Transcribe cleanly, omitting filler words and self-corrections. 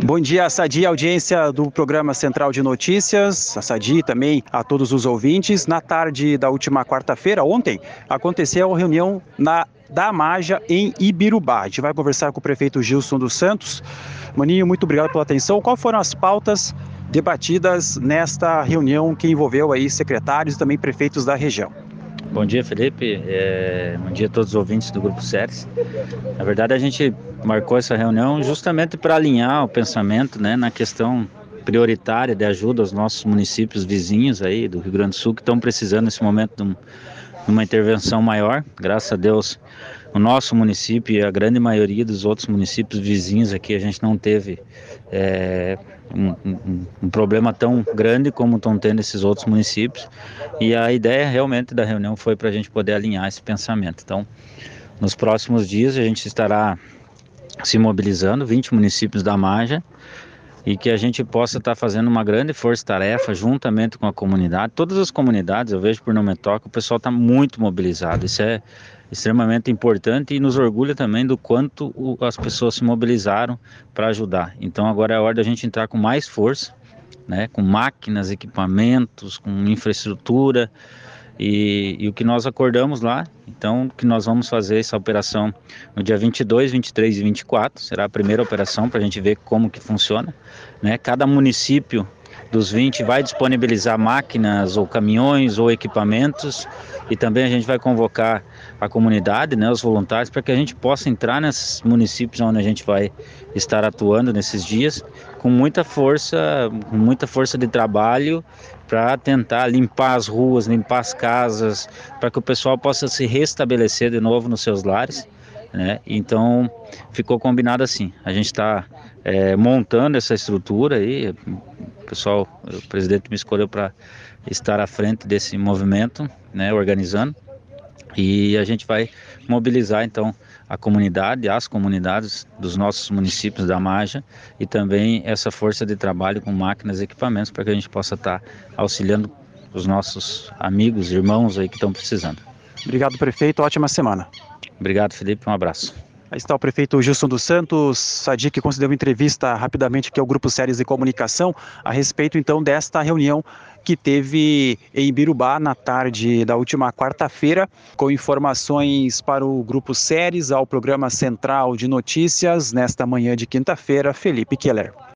Bom dia, Sadi, audiência do programa Central de Notícias, a Sadi também a todos os ouvintes. Na tarde da última quarta-feira, ontem, aconteceu a reunião da Amaja em Ibirubá. A gente vai conversar com o prefeito Gilson dos Santos. Maninho, muito obrigado pela atenção. Quais foram as pautas debatidas nesta reunião que envolveu aí secretários e também prefeitos da região? Bom dia, Felipe. Bom dia a todos os ouvintes do Grupo Ceres. Na verdade, a gente marcou essa reunião justamente para alinhar o pensamento, né, na questão prioritária de ajuda aos nossos municípios vizinhos aí do Rio Grande do Sul, que estão precisando nesse momento de uma intervenção maior. Graças a Deus, o nosso município e a grande maioria dos outros municípios vizinhos aqui, a gente não teve um problema tão grande como estão tendo esses outros municípios. E a ideia realmente da reunião foi para a gente poder alinhar esse pensamento. Então, nos próximos dias a gente estará se mobilizando, 20 municípios da Amaja, e que a gente possa estar fazendo uma grande força-tarefa juntamente com a comunidade. Todas as comunidades, eu vejo por Não Me Toca, o pessoal está muito mobilizado. Isso é extremamente importante e nos orgulha também do quanto as pessoas se mobilizaram para ajudar. Então agora é a hora da gente entrar com mais força, né, com máquinas, equipamentos, com infraestrutura. E o que nós acordamos lá, então, que nós vamos fazer essa operação no dia 22, 23 e 24, será a primeira operação para a gente ver como que funciona, né? Cada município dos 20 vai disponibilizar máquinas ou caminhões ou equipamentos, e também a gente vai convocar a comunidade, né, os voluntários, para que a gente possa entrar nesses municípios onde a gente vai estar atuando nesses dias com muita força de trabalho, para tentar limpar as ruas, limpar as casas, para que o pessoal possa se restabelecer de novo nos seus lares, né? Então ficou combinado assim, a gente está montando essa estrutura aí, o presidente me escolheu para estar à frente desse movimento, né, organizando, e a gente vai mobilizar então a comunidade, as comunidades dos nossos municípios da Amaja, e também essa força de trabalho com máquinas e equipamentos para que a gente possa estar auxiliando os nossos amigos, irmãos aí que estão precisando. Obrigado, prefeito. Ótima semana. Obrigado, Felipe. Um abraço. Aí está o prefeito Gilson dos Santos, Sadi, que concedeu uma entrevista rapidamente aqui ao Grupo Ceres de Comunicação a respeito então desta reunião que teve em Ibirubá na tarde da última quarta-feira, com informações para o Grupo Ceres, ao programa Central de Notícias, nesta manhã de quinta-feira, Felipe Keller.